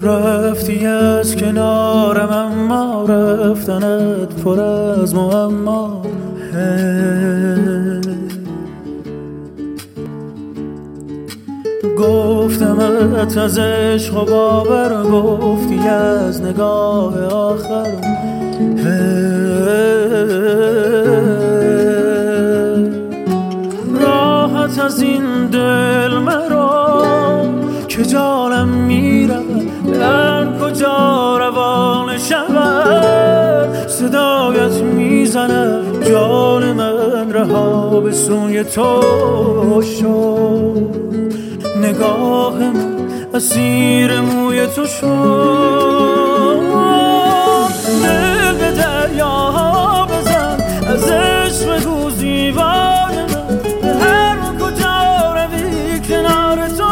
رفتی از کنارم اما رفتنت پر از معما. گفتمت از عشق و باور، گفتی از نگاه آخر. راحت از این دل مرا که جانم میرود، در کجا روان شود صدایت میزنه جان من رها به سوی تو شد. نگاه من اسیر موی تو شد. دل به دریا بزن از عشق بگو زیبای من، به هر کجا روی کنار تو.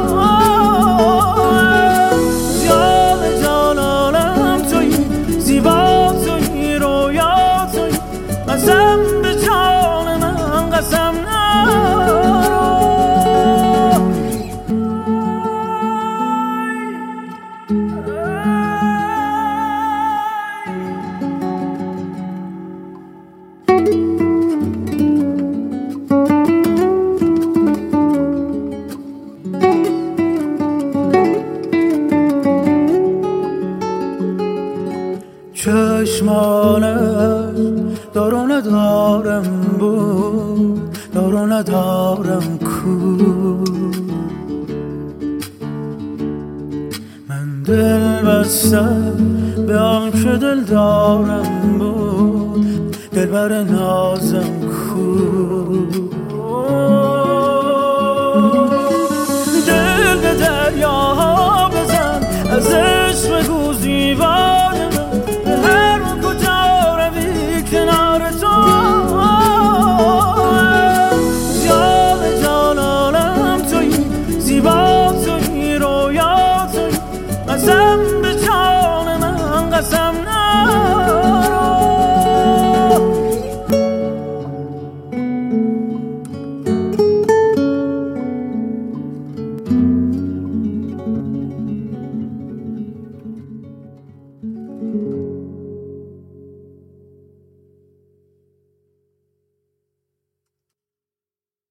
جان جانانم تویی، زیبا تویی، رویا تویی، قسم به جان من قسم نرو. چشمانت دارو ندارم بود، دارو ندارم کو. من دل بستم به آن که دل دارم بود، دلبر نازم کو. دل به دریا بزن از